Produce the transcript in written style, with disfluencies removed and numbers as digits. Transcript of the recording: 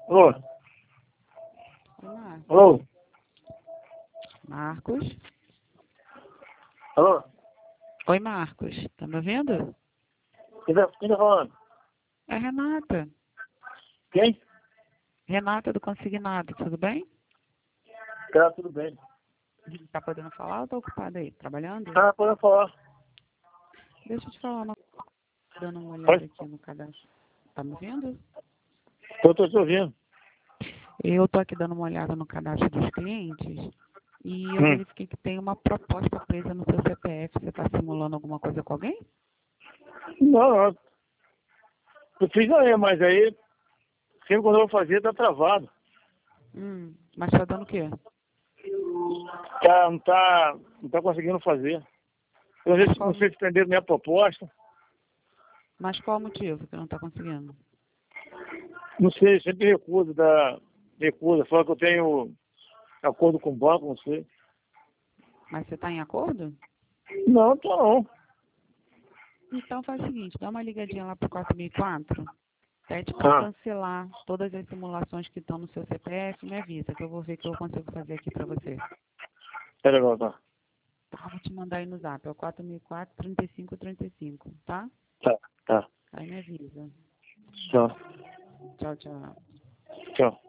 Alô? Oi, Marcos. Alô? Marcos? Alô? Oi, Marcos. Tá me ouvindo? Quem tá falando? É Renata. Quem? Renata do Consignado, tudo bem? Tá, tudo bem. Tá podendo falar ou tá ocupada aí? Trabalhando? Ah, pode falar. Deixa eu te falar uma coisa, dando uma olhada Pode? aqui no cadastro. Tá me ouvindo? Tô te ouvindo. Eu tô aqui dando uma olhada no cadastro dos clientes e eu Hum. verifiquei que tem uma proposta presa no seu CPF. Você tá simulando alguma coisa com alguém? Não. Eu fiz aí, mas aí, sempre quando eu vou fazer, tá travado. Mas tá dando o quê? Não tá conseguindo fazer. Eu não sei se entenderam minha proposta. Mas qual o motivo que não tá conseguindo? Não sei, sempre recusa. Fala que eu tenho acordo com o banco, não sei. Mas você tá em acordo? Não, tô não. Então faz o seguinte, dá uma ligadinha lá pro 4004, pede para Ah, cancelar todas as simulações que estão no seu CPF e me avisa que eu vou ver o que eu consigo fazer aqui para você. é legal, tá. Tá, vou te mandar aí no zap, é o 4004 3535, tá? Tá, tá. Aí me avisa. Tchau. Tchau, tchau. Tchau.